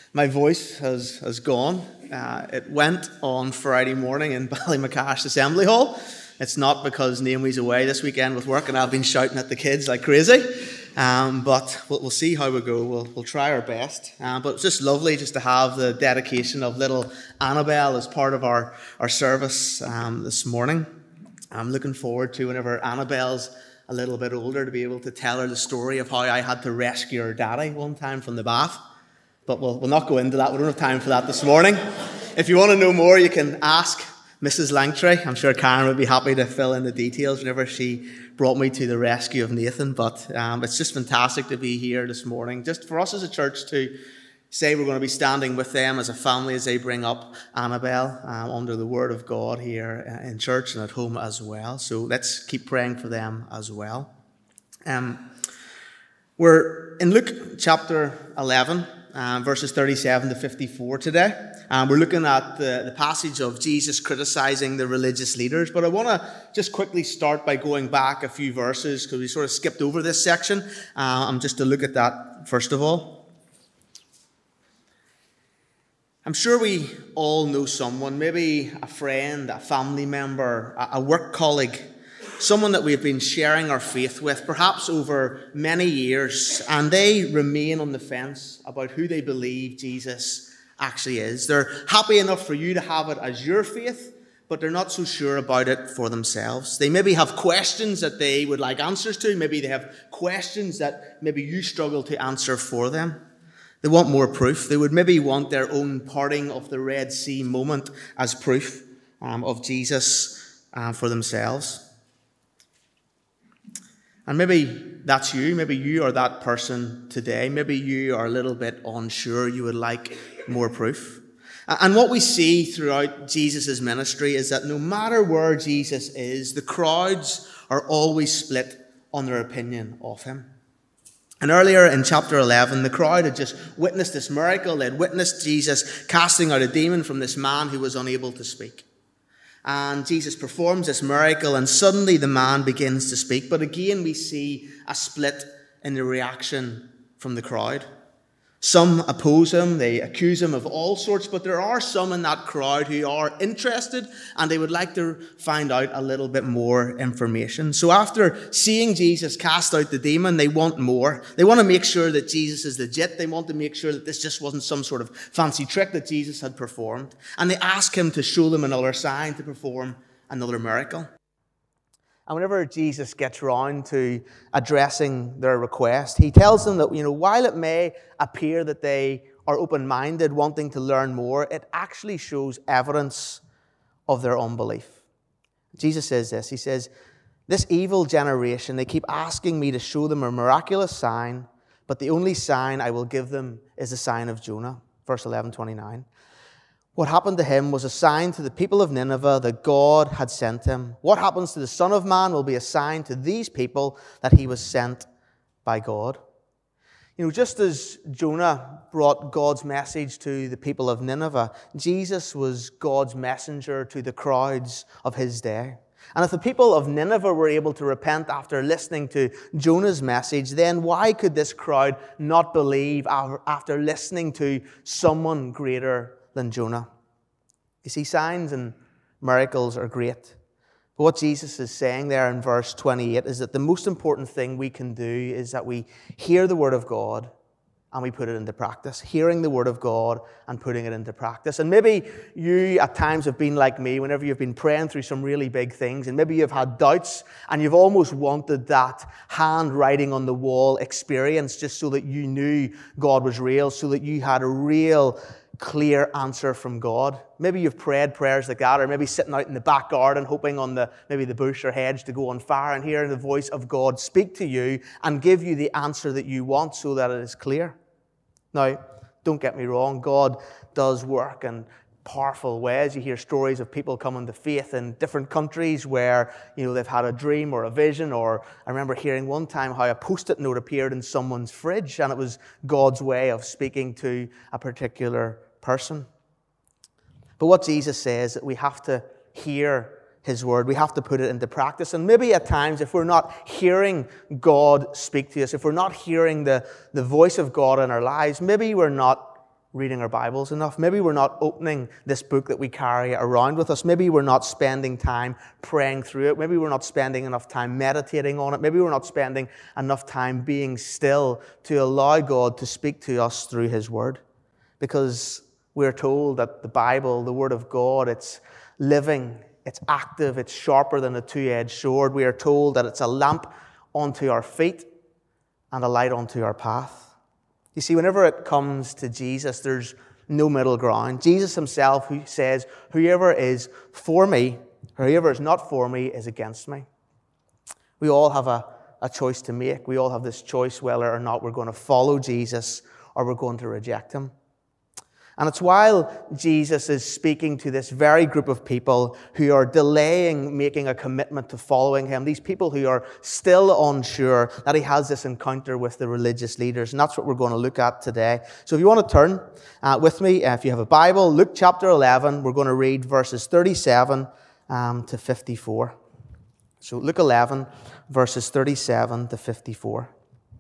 My voice has gone. It went on Friday morning in Ballymacash Assembly Hall. It's not because Naomi's away this weekend with work and I've been shouting at the kids like crazy. But we'll see how we go. We'll try our best. But it's just lovely just to have the dedication of little Annabelle as part of our service this morning. I'm looking forward to whenever Annabelle's a little bit older to be able to tell her the story of how I had to rescue her daddy one time from the bath. But we'll not go into that. We don't have time for that this morning. If you want to know more, you can ask Mrs. Langtry. I'm sure Karen would be happy to fill in the details whenever she brought me to the rescue of Nathan. But it's just fantastic to be here this morning. Just for us as a church to say we're going to be standing with them as a family as they bring up Annabelle under the Word of God here in church and at home as well. So let's keep praying for them as well. We're in Luke chapter 11. Verses 37 to 54 today. We're looking at the passage of Jesus criticizing the religious leaders. But I want to just quickly start by going back a few verses because we sort of skipped over this section. Just to look at that first of all. I'm sure we all know someone, maybe a friend, a family member, a work colleague, someone that we've been sharing our faith with, perhaps over many years, and they remain on the fence about who they believe Jesus actually is. They're happy enough for you to have it as your faith, but they're not so sure about it for themselves. They maybe have questions that they would like answers to. Maybe they have questions that maybe you struggle to answer for them. They want more proof. They would maybe want their own parting of the Red Sea moment as proof of Jesus for themselves. And maybe that's you. Maybe you are that person today. Maybe you are a little bit unsure. You would like more proof. And what we see throughout Jesus' ministry is that no matter where Jesus is, the crowds are always split on their opinion of him. And earlier in chapter 11, the crowd had just witnessed this miracle. They had witnessed Jesus casting out a demon from this man who was unable to speak. And Jesus performs this miracle, and suddenly the man begins to speak. But again, we see a split in the reaction from the crowd. Some oppose him, they accuse him of all sorts, but there are some in that crowd who are interested and they would like to find out a little bit more information. So after seeing Jesus cast out the demon, they want more. They want to make sure that Jesus is legit. They want to make sure that this just wasn't some sort of fancy trick that Jesus had performed. And they ask him to show them another sign, to perform another miracle. And whenever Jesus gets round to addressing their request, he tells them that, while it may appear that they are open-minded, wanting to learn more, it actually shows evidence of their unbelief. Jesus says this, he says, "This evil generation, they keep asking me to show them a miraculous sign, but the only sign I will give them is the sign of Jonah." Verse 11:29. What happened to him was a sign to the people of Nineveh that God had sent him. What happens to the Son of Man will be a sign to these people that he was sent by God. Just as Jonah brought God's message to the people of Nineveh, Jesus was God's messenger to the crowds of his day. And if the people of Nineveh were able to repent after listening to Jonah's message, then why could this crowd not believe after listening to someone greater than Jonah? You see, signs and miracles are great. But what Jesus is saying there in verse 28 is that the most important thing we can do is that we hear the Word of God and we put it into practice. Hearing the Word of God and putting it into practice. And maybe you at times have been like me whenever you've been praying through some really big things, and maybe you've had doubts and you've almost wanted that handwriting on the wall experience just so that you knew God was real, so that you had a real clear answer from God. Maybe you've prayed prayers like that, or maybe sitting out in the back garden hoping on maybe the bush or hedge to go on fire and hearing the voice of God speak to you and give you the answer that you want so that it is clear. Now, don't get me wrong, God does work in powerful ways. You hear stories of people coming to faith in different countries where, they've had a dream or a vision, or I remember hearing one time how a Post-it note appeared in someone's fridge and it was God's way of speaking to a particular person. But what Jesus says is that we have to hear his word. We have to put it into practice. And maybe at times, if we're not hearing God speak to us, if we're not hearing the voice of God in our lives, maybe we're not reading our Bibles enough. Maybe we're not opening this book that we carry around with us. Maybe we're not spending time praying through it. Maybe we're not spending enough time meditating on it. Maybe we're not spending enough time being still to allow God to speak to us through His Word. Because we're told that the Bible, the Word of God, it's living, it's active, it's sharper than a two-edged sword. We are told that it's a lamp unto our feet and a light unto our path. You see, whenever it comes to Jesus, there's no middle ground. Jesus Himself who says, whoever is for me, or whoever is not for me, is against me. We all have a choice to make. We all have this choice whether or not we're going to follow Jesus or we're going to reject Him. And it's while Jesus is speaking to this very group of people who are delaying making a commitment to following Him, these people who are still unsure, that He has this encounter with the religious leaders. And that's what we're going to look at today. So if you want to turn with me, if you have a Bible, Luke chapter 11, we're going to read verses 37 to 54. So Luke 11, verses 37 to 54.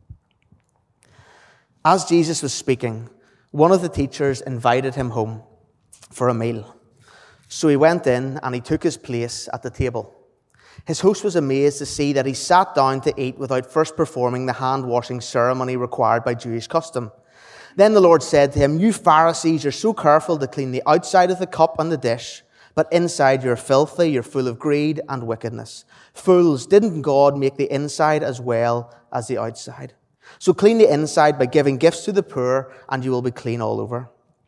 As Jesus was speaking, one of the teachers invited Him home for a meal. So He went in and He took His place at the table. His host was amazed to see that He sat down to eat without first performing the hand-washing ceremony required by Jewish custom. Then the Lord said to him, "You Pharisees are so careful to clean the outside of the cup and the dish, but inside you're filthy, you're full of greed and wickedness. Fools, didn't God make the inside as well as the outside? So clean the inside by giving gifts to the poor, and you will be clean all over.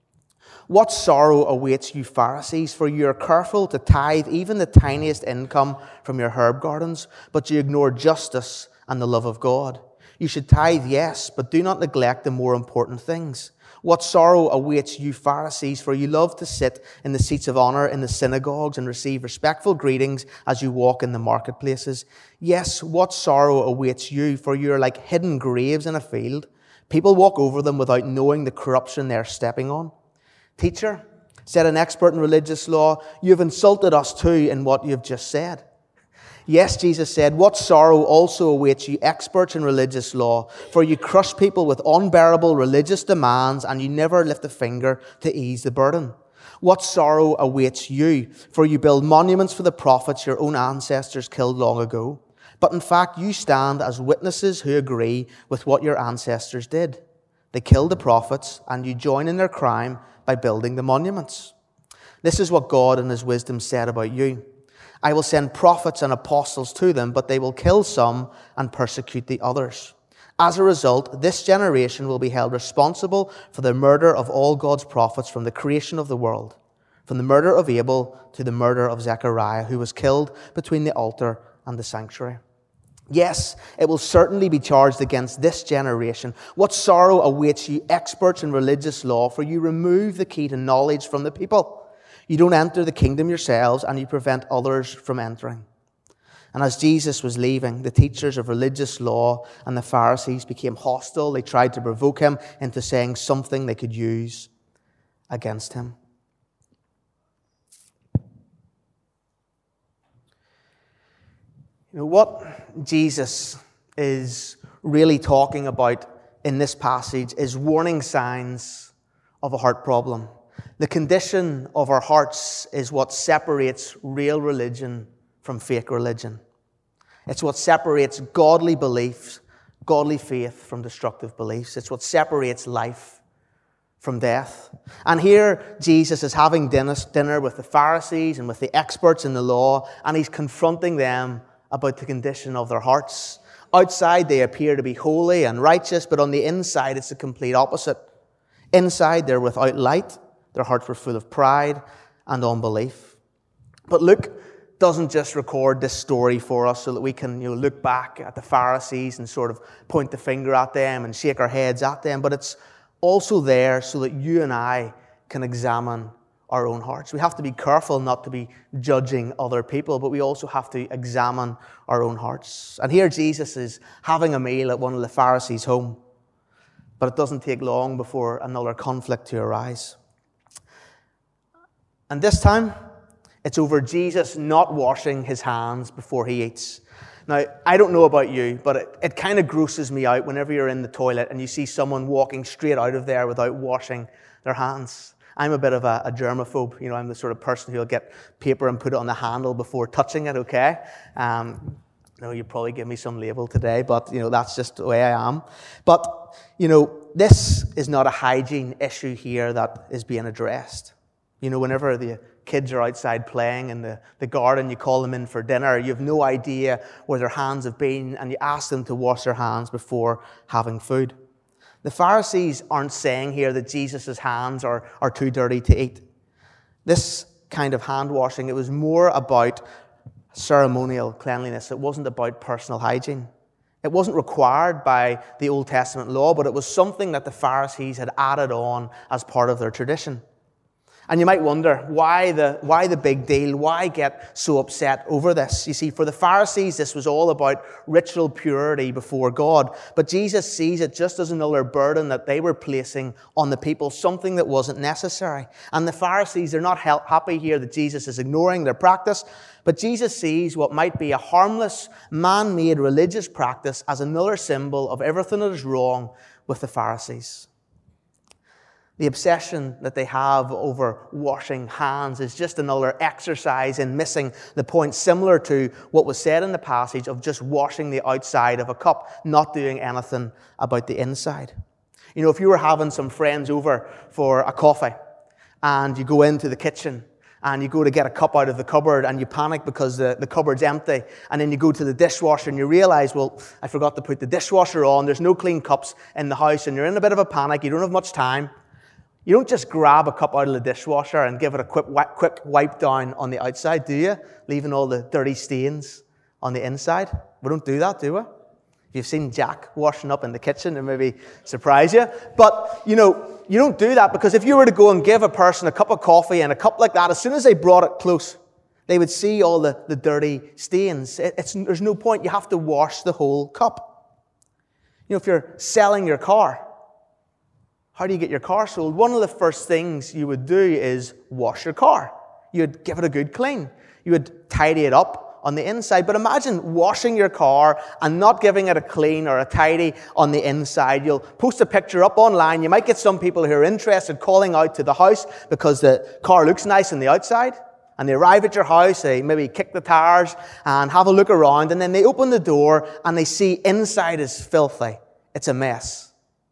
What sorrow awaits you Pharisees, for you are careful to tithe even the tiniest income from your herb gardens, but you ignore justice and the love of God. You should tithe, yes, but do not neglect the more important things. What sorrow awaits you Pharisees, for you love to sit in the seats of honor in the synagogues and receive respectful greetings as you walk in the marketplaces. Yes, what sorrow awaits you, for you are like hidden graves in a field. People walk over them without knowing the corruption they are stepping on. Teacher, said an expert in religious law, you have insulted us too in what you have just said. Yes, Jesus said, what sorrow also awaits you experts in religious law, for you crush people with unbearable religious demands and you never lift a finger to ease the burden. What sorrow awaits you, for you build monuments for the prophets your own ancestors killed long ago. But in fact, you stand as witnesses who agree with what your ancestors did. They killed the prophets and you join in their crime by building the monuments. This is what God in His wisdom said about you. I will send prophets and apostles to them, but they will kill some and persecute the others. As a result, this generation will be held responsible for the murder of all God's prophets from the creation of the world, from the murder of Abel to the murder of Zechariah, who was killed between the altar and the sanctuary. Yes, it will certainly be charged against this generation. What sorrow awaits you experts in religious law, for you remove the key to knowledge from the people. You don't enter the kingdom yourselves, and you prevent others from entering. And as Jesus was leaving, the teachers of religious law and the Pharisees became hostile. They tried to provoke Him into saying something they could use against Him. You know, what Jesus is really talking about in this passage is warning signs of a heart problem. The condition of our hearts is what separates real religion from fake religion. It's what separates godly beliefs, godly faith from destructive beliefs. It's what separates life from death. And here Jesus is having dinner with the Pharisees and with the experts in the law, and He's confronting them about the condition of their hearts. Outside they appear to be holy and righteous, but on the inside it's the complete opposite. Inside they're without light. Their hearts were full of pride and unbelief. But Luke doesn't just record this story for us so that we can look back at the Pharisees and sort of point the finger at them and shake our heads at them, but it's also there so that you and I can examine our own hearts. We have to be careful not to be judging other people, but we also have to examine our own hearts. And here Jesus is having a meal at one of the Pharisees' home, but it doesn't take long before another conflict to arise. And this time, it's over Jesus not washing His hands before He eats. Now, I don't know about you, but it kind of grosses me out whenever you're in the toilet and you see someone walking straight out of there without washing their hands. I'm a bit of a germaphobe. You know, I'm the sort of person who'll get paper and put it on the handle before touching it, okay? No, you'd probably give me some label today, but, you know, that's just the way I am. But, you know, this is not a hygiene issue here that is being addressed. You know, whenever the kids are outside playing in the garden, you call them in for dinner, you have no idea where their hands have been, and you ask them to wash their hands before having food. The Pharisees aren't saying here that Jesus' hands are too dirty to eat. This kind of hand washing, it was more about ceremonial cleanliness. It wasn't about personal hygiene. It wasn't required by the Old Testament law, but it was something that the Pharisees had added on as part of their tradition. And you might wonder, why the big deal? Why get so upset over this? You see, for the Pharisees, this was all about ritual purity before God. But Jesus sees it just as another burden that they were placing on the people, something that wasn't necessary. And the Pharisees, they're not happy here that Jesus is ignoring their practice. But Jesus sees what might be a harmless, man-made religious practice as another symbol of everything that is wrong with the Pharisees. The obsession that they have over washing hands is just another exercise in missing the point, similar to what was said in the passage of just washing the outside of a cup, not doing anything about the inside. You know, if you were having some friends over for a coffee and you go into the kitchen and you go to get a cup out of the cupboard and you panic because the cupboard's empty, and then you go to the dishwasher and you realize, well, I forgot to put the dishwasher on, there's no clean cups in the house, and you're in a bit of a panic, you don't have much time. You don't just grab a cup out of the dishwasher and give it a quick wipe down on the outside, do you? Leaving all the dirty stains on the inside. We don't do that, do we? If you've seen Jack washing up in the kitchen, it maybe surprise you. But, you know, you don't do that, because if you were to go and give a person a cup of coffee and a cup like that, as soon as they brought it close, they would see all the dirty stains. There's no point. You have to wash the whole cup. You know, if you're selling your car, how do you get your car sold? One of the first things you would do is wash your car. You'd give it a good clean. You would tidy it up on the inside. But imagine washing your car and not giving it a clean or a tidy on the inside. You'll post a picture up online. You might get some people who are interested calling out to the house because the car looks nice on the outside. And they arrive at your house, they maybe kick the tires and have a look around. And then they open the door and they see inside is filthy. It's a mess.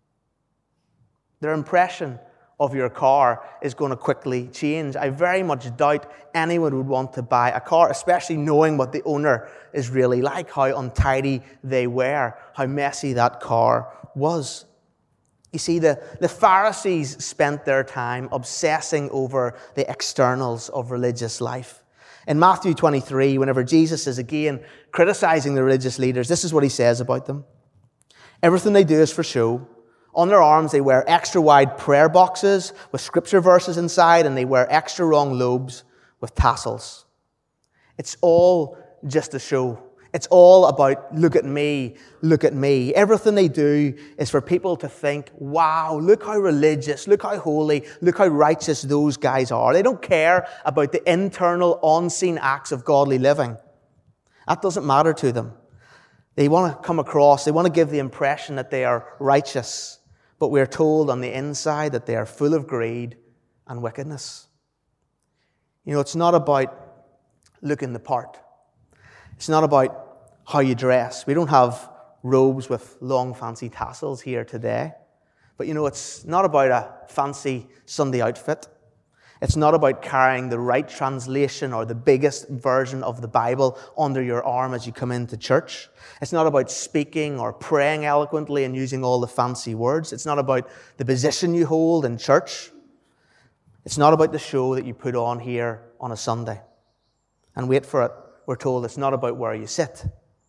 Their impression of your car is going to quickly change. I very much doubt anyone would want to buy a car, especially knowing what the owner is really like, how untidy they were, how messy that car was. You see, the Pharisees spent their time obsessing over the externals of religious life. In Matthew 23, whenever Jesus is again criticizing the religious leaders, this is what he says about them. Everything they do is for show. On their arms, they wear extra wide prayer boxes with scripture verses inside, and they wear extra long lobes with tassels. It's all just a show. It's all about, look at me, look at me. Everything they do is for people to think, wow, look how religious, look how holy, look how righteous those guys are. They don't care about the internal, unseen acts of godly living. That doesn't matter to them. They want to come across, they want to give the impression that they are righteous. But we are told on the inside that they are full of greed and wickedness. You know, it's not about looking the part. It's not about how you dress. We don't have robes with long fancy tassels here today. But you know, it's not about a fancy Sunday outfit. It's not about carrying the right translation or the biggest version of the Bible under your arm as you come into church. It's not about speaking or praying eloquently and using all the fancy words. It's not about the position you hold in church. It's not about the show that you put on here on a Sunday. And wait for it, we're told it's not about where you sit.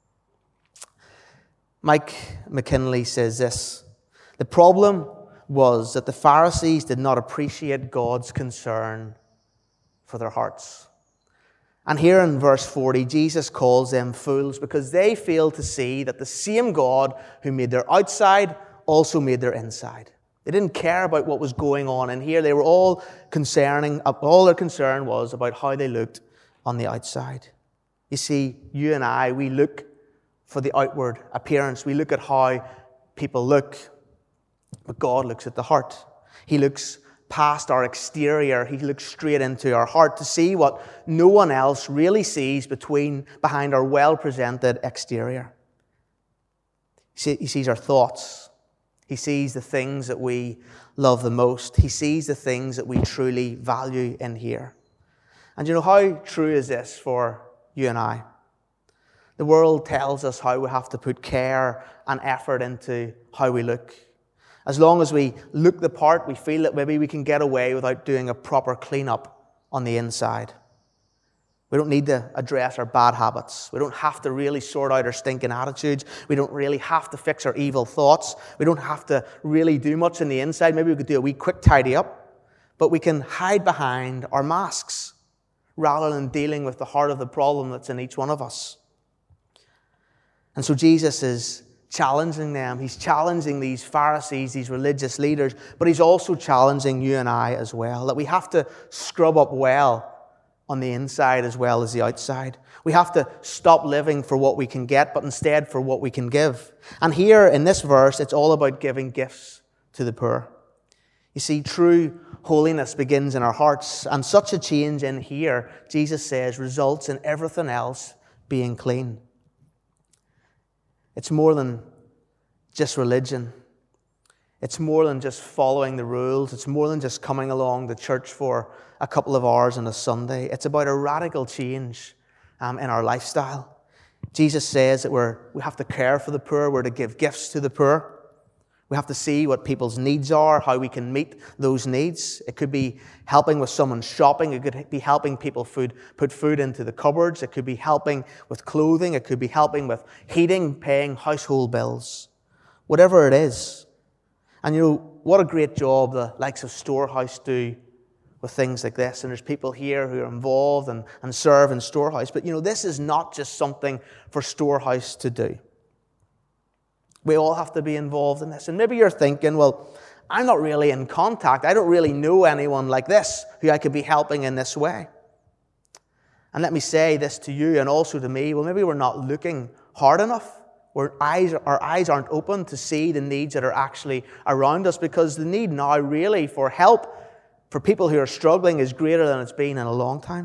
Mike McKinley says this: the problem was that the Pharisees did not appreciate God's concern for their hearts. And here in verse 40, Jesus calls them fools because they failed to see that the same God who made their outside also made their inside. They didn't care about what was going on in here. They were all their concern was about how they looked on the outside. You see, you and I, we look for the outward appearance. We look at how people look. But God looks at the heart. He looks past our exterior. He looks straight into our heart to see what no one else really sees behind our well-presented exterior. He sees our thoughts. He sees the things that we love the most. He sees the things that we truly value in here. And you know, how true is this for you and I? The world tells us how we have to put care and effort into how we look. As long as we look the part, we feel that maybe we can get away without doing a proper clean-up on the inside. We don't need to address our bad habits. We don't have to really sort out our stinking attitudes. We don't really have to fix our evil thoughts. We don't have to really do much on the inside. Maybe we could do a wee quick tidy up. But we can hide behind our masks rather than dealing with the heart of the problem that's in each one of us. And so Jesus is challenging them. He's challenging these Pharisees, these religious leaders, but he's also challenging you and I as well, that we have to scrub up well on the inside as well as the outside. We have to stop living for what we can get, but instead for what we can give. And here in this verse, it's all about giving gifts to the poor. You see, true holiness begins in our hearts, and such a change in here, Jesus says, results in everything else being clean. It's more than just religion. It's more than just following the rules. It's more than just coming along to church for a couple of hours on a Sunday. It's about a radical change in our lifestyle. Jesus says that we have to care for the poor. We're to give gifts to the poor. We have to see what people's needs are, how we can meet those needs. It could be helping with someone's shopping. It could be helping people put food into the cupboards. It could be helping with clothing. It could be helping with heating, paying household bills. Whatever it is. And you know, what a great job the likes of Storehouse do with things like this. And there's people here who are involved and serve in Storehouse. But you know, this is not just something for Storehouse to do. We all have to be involved in this. And maybe you're thinking, well, I'm not really in contact. I don't really know anyone like this who I could be helping in this way. And let me say this to you and also to me. Well, maybe we're not looking hard enough. Our eyes aren't open to see the needs that are actually around us, because the need now really for help for people who are struggling is greater than it's been in a long time.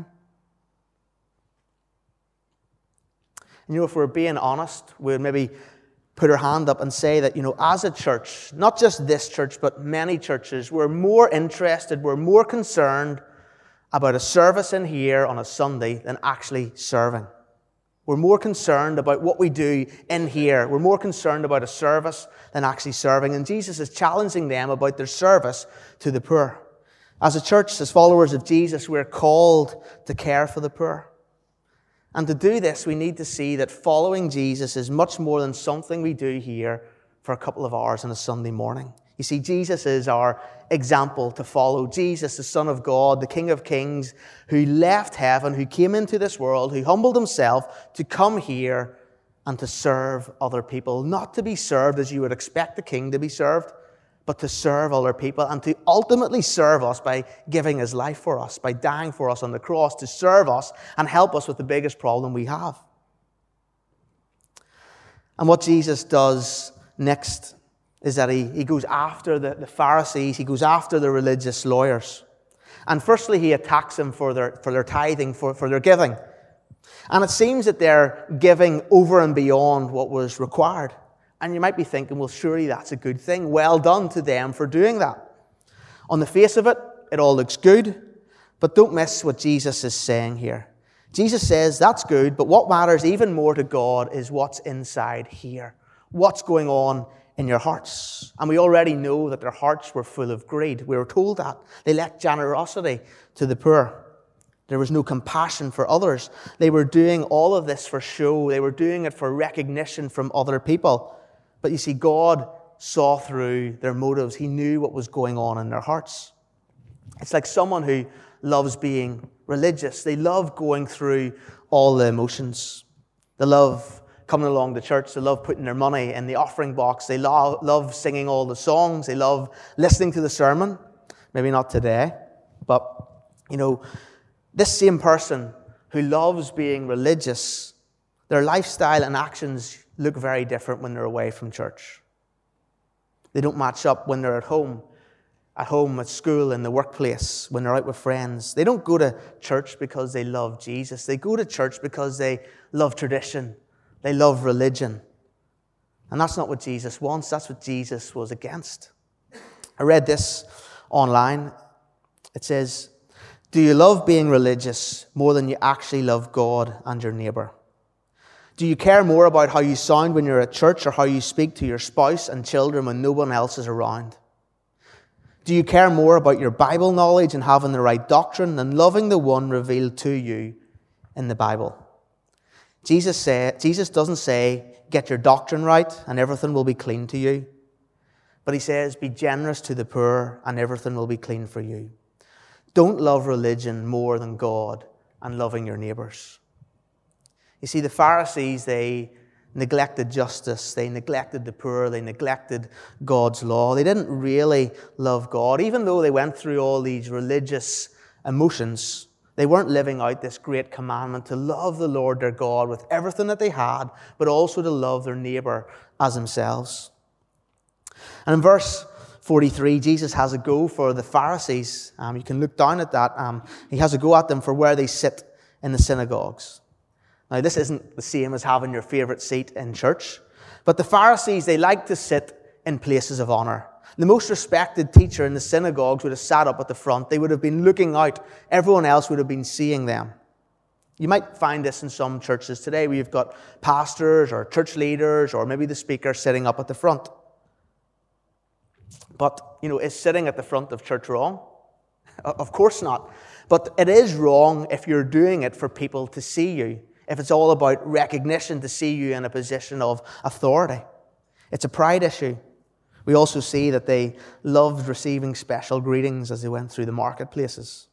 And you know, if we're being honest, we'd maybe put our hand up and say that, you know, as a church, not just this church, but many churches, we're more interested, we're more concerned about a service in here on a Sunday than actually serving. We're more concerned about what we do in here. We're more concerned about a service than actually serving. And Jesus is challenging them about their service to the poor. As a church, as followers of Jesus, we're called to care for the poor. And to do this, we need to see that following Jesus is much more than something we do here for a couple of hours on a Sunday morning. You see, Jesus is our example to follow. Jesus, the Son of God, the King of Kings, who left heaven, who came into this world, who humbled himself to come here and to serve other people. Not to be served as you would expect the king to be served, but to serve other people and to ultimately serve us by giving his life for us, by dying for us on the cross, to serve us and help us with the biggest problem we have. And what Jesus does next is that he goes after the Pharisees, he goes after the religious lawyers. And firstly, he attacks them for their tithing, for their giving. And it seems that they're giving over and beyond what was required. And you might be thinking, well, surely that's a good thing. Well done to them for doing that. On the face of it, it all looks good. But don't miss what Jesus is saying here. Jesus says that's good, but what matters even more to God is what's inside here. What's going on in your hearts. And we already know that their hearts were full of greed. We were told that. They lacked generosity to the poor. There was no compassion for others. They were doing all of this for show. They were doing it for recognition from other people. But you see, God saw through their motives. He knew what was going on in their hearts. It's like someone who loves being religious. They love going through all the emotions. They love coming along to church. They love putting their money in the offering box. They love singing all the songs. They love listening to the sermon. Maybe not today, but, you know, this same person who loves being religious, their lifestyle and actions look very different when they're away from church. They don't match up when they're at home. at home, at school, in the workplace, when they're out with friends. They don't go to church because they love Jesus. They go to church because they love tradition. They love religion. And that's not what Jesus wants. That's what Jesus was against. I read this online. It says, "Do you love being religious more than you actually love God and your neighbour? Do you care more about how you sound when you're at church or how you speak to your spouse and children when no one else is around? Do you care more about your Bible knowledge and having the right doctrine than loving the one revealed to you in the Bible?" Jesus doesn't say, get your doctrine right and everything will be clean to you. But he says, be generous to the poor and everything will be clean for you. Don't love religion more than God and loving your neighbours. You see, the Pharisees, they neglected justice. They neglected the poor. They neglected God's law. They didn't really love God. Even though they went through all these religious emotions, they weren't living out this great commandment to love the Lord their God with everything that they had, but also to love their neighbour as themselves. And in verse 43, Jesus has a go for the Pharisees. You can look down at that. He has a go at them for where they sit in the synagogues. Now, this isn't the same as having your favourite seat in church, but the Pharisees, they like to sit in places of honour. The most respected teacher in the synagogues would have sat up at the front. They would have been looking out. Everyone else would have been seeing them. You might find this in some churches today where you've got pastors or church leaders or maybe the speaker sitting up at the front. But, is sitting at the front of church wrong? Of course not. But it is wrong if you're doing it for people to see you. If it's all about recognition, to see you in a position of authority. It's a pride issue. We also see that they loved receiving special greetings as they went through the marketplaces.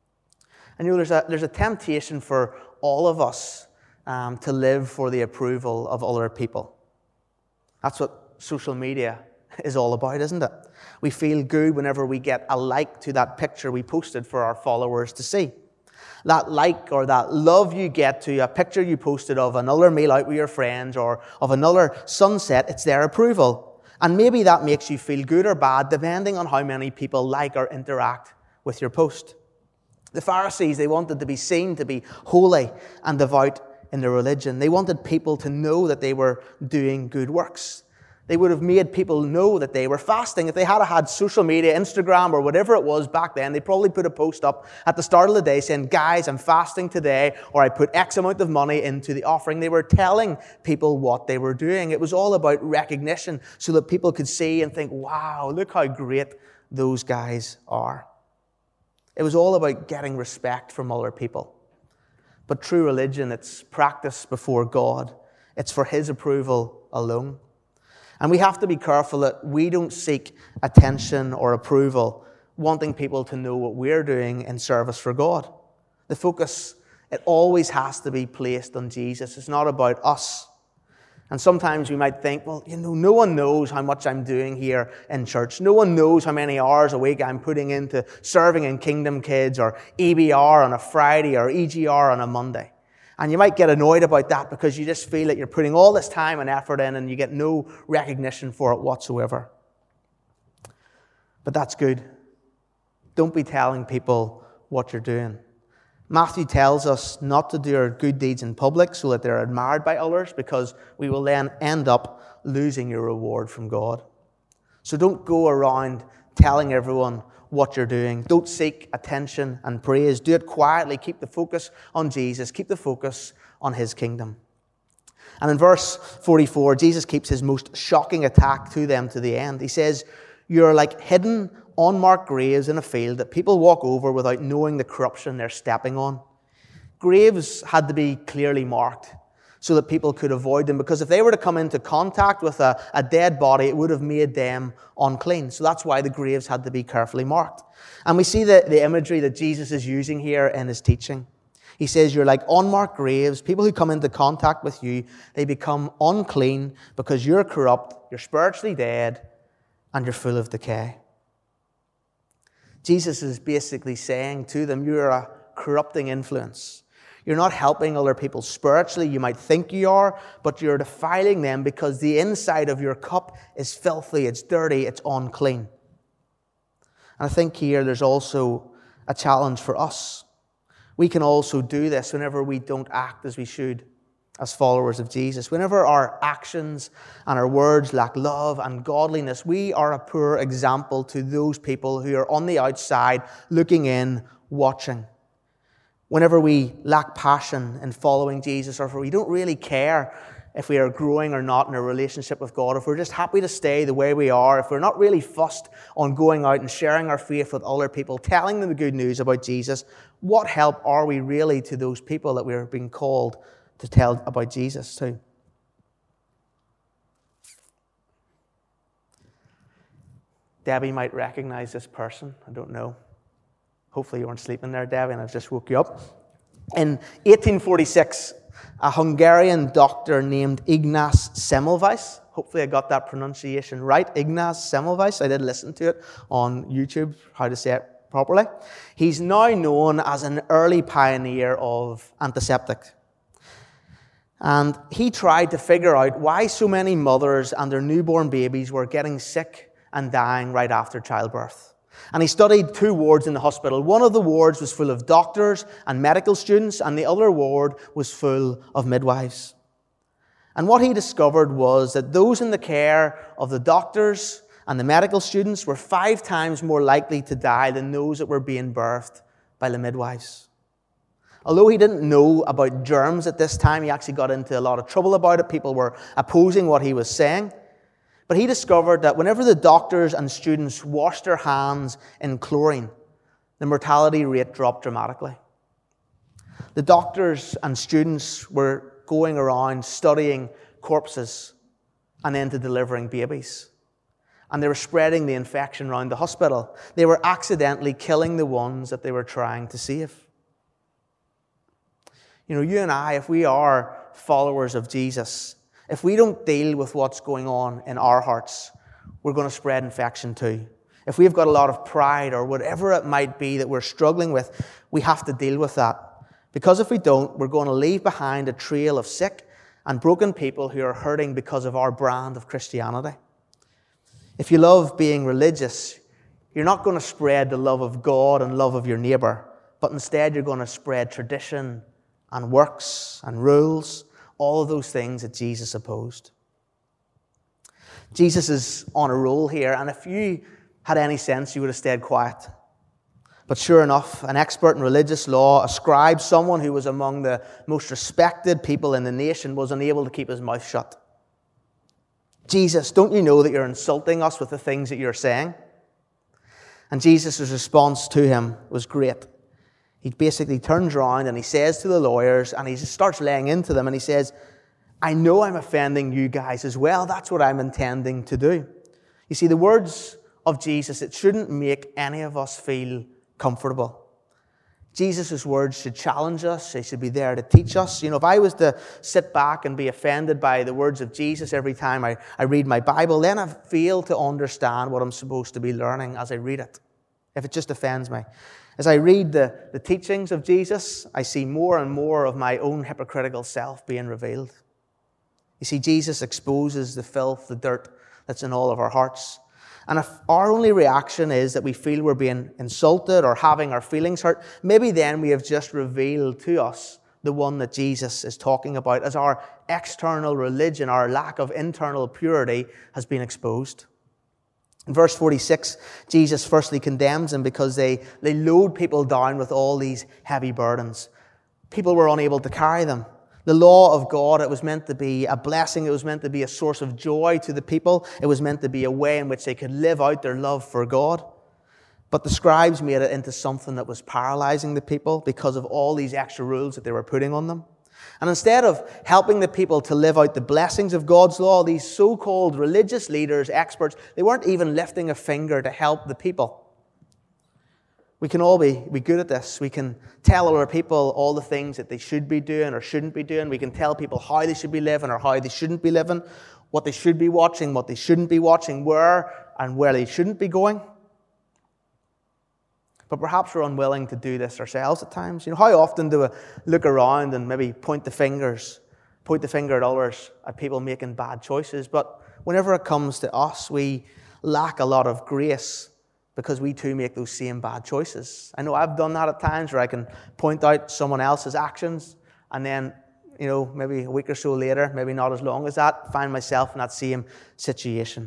And there's a temptation for all of us to live for the approval of other people. That's what social media is all about, isn't it? We feel good whenever we get a like to that picture we posted for our followers to see. That like or that love you get to a picture you posted of another meal out with your friends or of another sunset, it's their approval. And maybe that makes you feel good or bad depending on how many people like or interact with your post. The Pharisees, they wanted to be seen to be holy and devout in their religion. They wanted people to know that they were doing good works. They would have made people know that they were fasting. If they had social media, Instagram, or whatever it was back then, they probably put a post up at the start of the day saying, guys, I'm fasting today, or I put X amount of money into the offering. They were telling people what they were doing. It was all about recognition so that people could see and think, wow, look how great those guys are. It was all about getting respect from other people. But true religion, it's practice before God. It's for His approval alone. And we have to be careful that we don't seek attention or approval, wanting people to know what we're doing in service for God. The focus, it always has to be placed on Jesus. It's not about us. And sometimes we might think, well, no one knows how much I'm doing here in church. No one knows how many hours a week I'm putting into serving in Kingdom Kids or EBR on a Friday or EGR on a Monday. And you might get annoyed about that because you just feel that you're putting all this time and effort in and you get no recognition for it whatsoever. But that's good. Don't be telling people what you're doing. Matthew tells us not to do our good deeds in public so that they're admired by others, because we will then end up losing your reward from God. So don't go around telling everyone what you're doing. Don't seek attention and praise. Do it quietly. Keep the focus on Jesus. Keep the focus on His kingdom. And in verse 44, Jesus keeps His most shocking attack to them to the end. He says, you're like hidden, unmarked graves in a field that people walk over without knowing the corruption they're stepping on. Graves had to be clearly marked so that people could avoid them, because if they were to come into contact with a dead body, it would have made them unclean. So that's why the graves had to be carefully marked. And we see the imagery that Jesus is using here in His teaching. He says, you're like unmarked graves. People who come into contact with you, they become unclean because you're corrupt, you're spiritually dead, and you're full of decay. Jesus is basically saying to them, you're a corrupting influence. You're not helping other people spiritually. You might think you are, but you're defiling them because the inside of your cup is filthy, it's dirty, it's unclean. And I think here there's also a challenge for us. We can also do this whenever we don't act as we should as followers of Jesus. Whenever our actions and our words lack love and godliness, we are a poor example to those people who are on the outside looking in, watching. Whenever we lack passion in following Jesus, or if we don't really care if we are growing or not in a relationship with God, if we're just happy to stay the way we are, if we're not really fussed on going out and sharing our faith with other people, telling them the good news about Jesus, what help are we really to those people that we're being called to tell about Jesus to? Debbie might recognize this person. I don't know. Hopefully you weren't sleeping there, Debbie, and I've just woke you up. In 1846, a Hungarian doctor named Ignaz Semmelweis, hopefully I got that pronunciation right, Ignaz Semmelweis, I did listen to it on YouTube, how to say it properly. He's now known as an early pioneer of antiseptic. And he tried to figure out why so many mothers and their newborn babies were getting sick and dying right after childbirth. And he studied 2 wards in the hospital. One of the wards was full of doctors and medical students, and the other ward was full of midwives. And what he discovered was that those in the care of the doctors and the medical students were 5 times more likely to die than those that were being birthed by the midwives. Although he didn't know about germs at this time, he actually got into a lot of trouble about it. People were opposing what he was saying. But he discovered that whenever the doctors and students washed their hands in chlorine, the mortality rate dropped dramatically. The doctors and students were going around studying corpses and then to delivering babies. And they were spreading the infection around the hospital. They were accidentally killing the ones that they were trying to save. You know, you and I, if we are followers of Jesus, if we don't deal with what's going on in our hearts, we're going to spread infection too. If we've got a lot of pride or whatever it might be that we're struggling with, we have to deal with that. Because if we don't, we're going to leave behind a trail of sick and broken people who are hurting because of our brand of Christianity. If you love being religious, you're not going to spread the love of God and love of your neighbour, but instead you're going to spread tradition and works and rules, all of those things that Jesus opposed. Jesus is on a roll here, and if you had any sense, you would have stayed quiet. But sure enough, an expert in religious law, a scribe, someone who was among the most respected people in the nation, was unable to keep his mouth shut. Jesus, don't you know that you're insulting us with the things that you're saying? And Jesus' response to him was great. He basically turns around and he says to the lawyers, and he starts laying into them, and he says, I know I'm offending you guys as well. That's what I'm intending to do. You see, the words of Jesus, it shouldn't make any of us feel comfortable. Jesus' words should challenge us. They should be there to teach us. You know, if I was to sit back and be offended by the words of Jesus every time I read my Bible, then I fail to understand what I'm supposed to be learning as I read it, if it just offends me. As I read the teachings of Jesus, I see more and more of my own hypocritical self being revealed. You see, Jesus exposes the filth, the dirt that's in all of our hearts. And if our only reaction is that we feel we're being insulted or having our feelings hurt, maybe then we have just revealed to us the one that Jesus is talking about, as our external religion, our lack of internal purity has been exposed. In verse 46, Jesus firstly condemns them because they load people down with all these heavy burdens. People were unable to carry them. The law of God, it was meant to be a blessing. It was meant to be a source of joy to the people. It was meant to be a way in which they could live out their love for God. But the scribes made it into something that was paralyzing the people because of all these extra rules that they were putting on them. And instead of helping the people to live out the blessings of God's law, these so-called religious leaders, experts, they weren't even lifting a finger to help the people. We can all be good at this. We can tell other people all the things that they should be doing or shouldn't be doing. We can tell people how they should be living or how they shouldn't be living, what they should be watching, what they shouldn't be watching, where and where they shouldn't be going. But perhaps we're unwilling to do this ourselves at times. You know, how often do we look around and maybe point the finger at others, at people making bad choices? But whenever it comes to us, we lack a lot of grace because we too make those same bad choices. I know I've done that at times where I can point out someone else's actions and then, maybe a week or so later, maybe not as long as that, find myself in that same situation.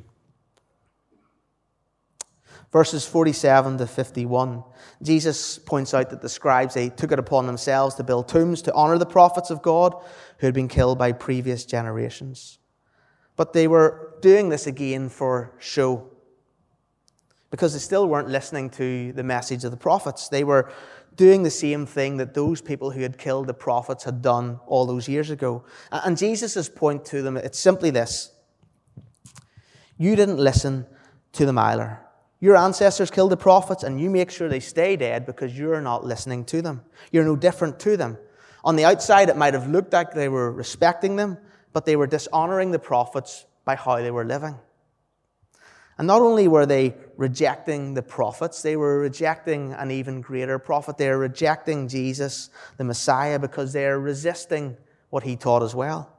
Verses 47 to 51, Jesus points out that the scribes, they took it upon themselves to build tombs to honor the prophets of God who had been killed by previous generations. But they were doing this again for show, because they still weren't listening to the message of the prophets. They were doing the same thing that those people who had killed the prophets had done all those years ago. And Jesus' point to them, it's simply this: you didn't listen to them either. Your ancestors killed the prophets, and you make sure they stay dead because you're not listening to them. You're no different to them. On the outside, it might have looked like they were respecting them, but they were dishonoring the prophets by how they were living. And not only were they rejecting the prophets, they were rejecting an even greater prophet. They were rejecting Jesus, the Messiah, because they are resisting what he taught as well.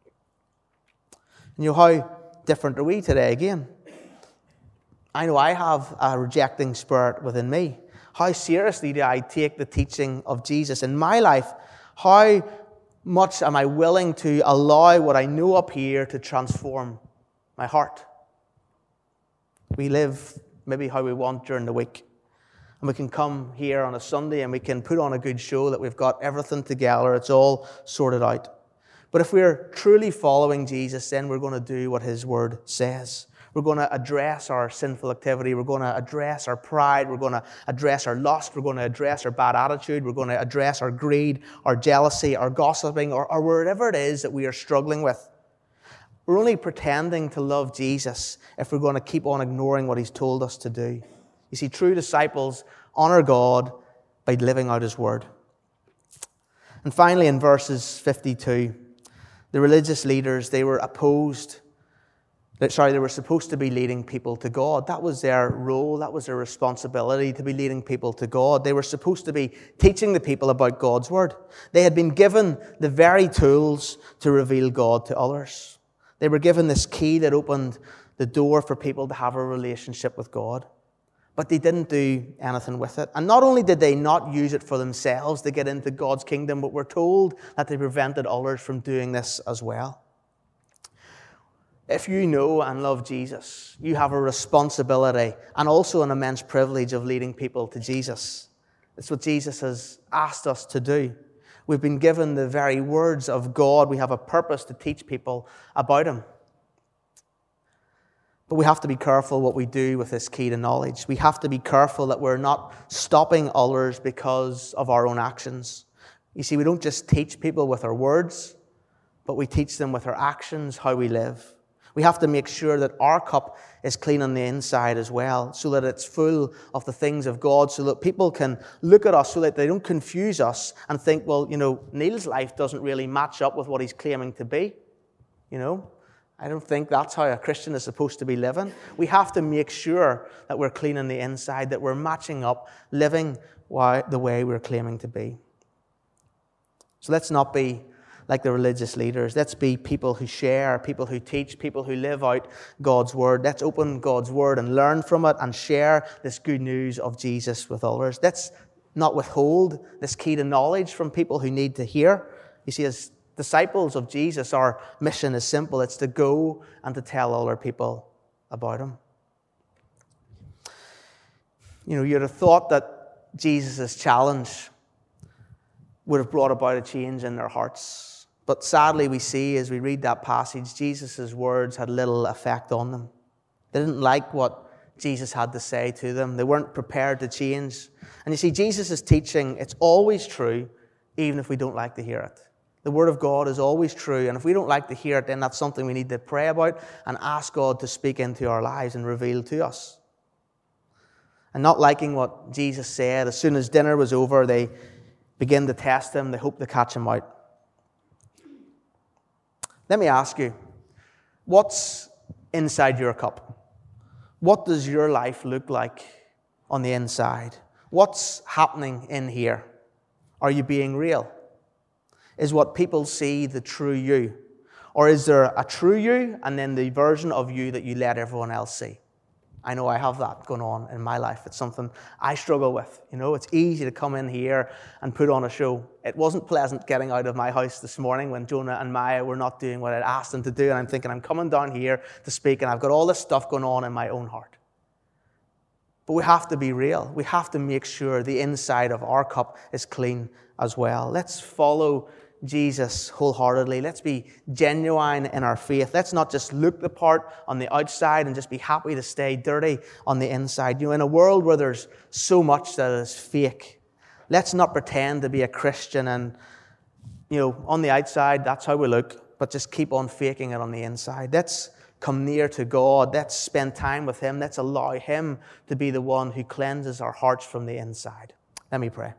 And how different are we today again? I know I have a rejecting spirit within me. How seriously do I take the teaching of Jesus in my life? How much am I willing to allow what I know up here to transform my heart? We live maybe how we want during the week. And we can come here on a Sunday and we can put on a good show that we've got everything together. It's all sorted out. But if we're truly following Jesus, then we're going to do what his word says. We're going to address our sinful activity. We're going to address our pride. We're going to address our lust. We're going to address our bad attitude. We're going to address our greed, our jealousy, our gossiping, or whatever it is that we are struggling with. We're only pretending to love Jesus if we're going to keep on ignoring what he's told us to do. You see, true disciples honor God by living out his word. And finally, in verses 52, the religious leaders, they were supposed to be leading people to God. That was their role. That was their responsibility, to be leading people to God. They were supposed to be teaching the people about God's word. They had been given the very tools to reveal God to others. They were given this key that opened the door for people to have a relationship with God. But they didn't do anything with it. And not only did they not use it for themselves to get into God's kingdom, but we're told that they prevented others from doing this as well. If you know and love Jesus, you have a responsibility and also an immense privilege of leading people to Jesus. It's what Jesus has asked us to do. We've been given the very words of God. We have a purpose to teach people about him. But we have to be careful what we do with this key to knowledge. We have to be careful that we're not stopping others because of our own actions. You see, we don't just teach people with our words, but we teach them with our actions, how we live. We have to make sure that our cup is clean on the inside as well, so that it's full of the things of God, so that people can look at us, so that they don't confuse us and think, well, Neil's life doesn't really match up with what he's claiming to be. I don't think that's how a Christian is supposed to be living. We have to make sure that we're clean on the inside, that we're matching up, living the way we're claiming to be. So let's not be like the religious leaders. Let's be people who share, people who teach, people who live out God's word. Let's open God's word and learn from it and share this good news of Jesus with others. Let's not withhold this key to knowledge from people who need to hear. You see, as disciples of Jesus, our mission is simple. It's to go and to tell other people about him. You'd have thought that Jesus' challenge would have brought about a change in their hearts. But sadly, we see as we read that passage, Jesus' words had little effect on them. They didn't like what Jesus had to say to them. They weren't prepared to change. And you see, Jesus' teaching, it's always true, even if we don't like to hear it. The Word of God is always true, and if we don't like to hear it, then that's something we need to pray about and ask God to speak into our lives and reveal to us. And not liking what Jesus said, as soon as dinner was over, they begin to test him. They hope to catch him out. Let me ask you, what's inside your cup? What does your life look like on the inside? What's happening in here? Are you being real? Is what people see the true you? Or is there a true you and then the version of you that you let everyone else see? I know I have that going on in my life. It's something I struggle with. It's easy to come in here and put on a show. It wasn't pleasant getting out of my house this morning when Jonah and Maya were not doing what I'd asked them to do. And I'm thinking, I'm coming down here to speak, and I've got all this stuff going on in my own heart. But we have to be real. We have to make sure the inside of our cup is clean as well. Let's follow Jesus wholeheartedly. Let's be genuine in our faith. Let's not just look the part on the outside and just be happy to stay dirty on the inside. In a world where there's so much that is fake, let's not pretend to be a Christian and, on the outside, that's how we look, but just keep on faking it on the inside. Let's come near to God. Let's spend time with Him. Let's allow Him to be the one who cleanses our hearts from the inside. Let me pray.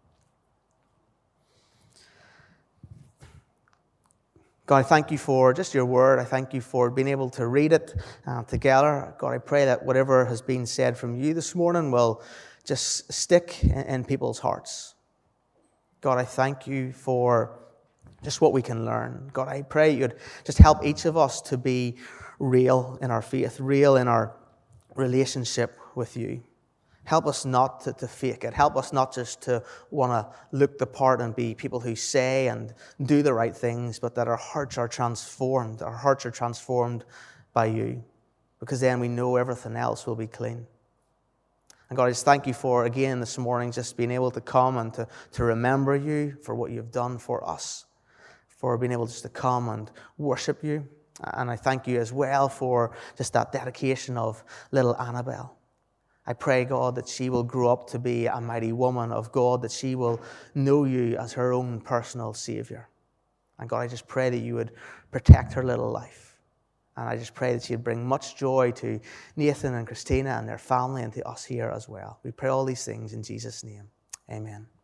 God, I thank you for just your word. I thank you for being able to read it together. God, I pray that whatever has been said from you this morning will just stick in people's hearts. God, I thank you for just what we can learn. God, I pray you'd just help each of us to be real in our faith, real in our relationship with you. Help us not to fake it. Help us not just to want to look the part and be people who say and do the right things, but that our hearts are transformed. Our hearts are transformed by you, because then we know everything else will be clean. And God, I just thank you for, again, this morning, just being able to come and to remember you for what you've done for us, for being able just to come and worship you. And I thank you as well for just that dedication of little Annabelle. I pray, God, that she will grow up to be a mighty woman of God, that she will know you as her own personal Savior. And God, I just pray that you would protect her little life. And I just pray that she'd bring much joy to Nathan and Christina and their family and to us here as well. We pray all these things in Jesus' name. Amen.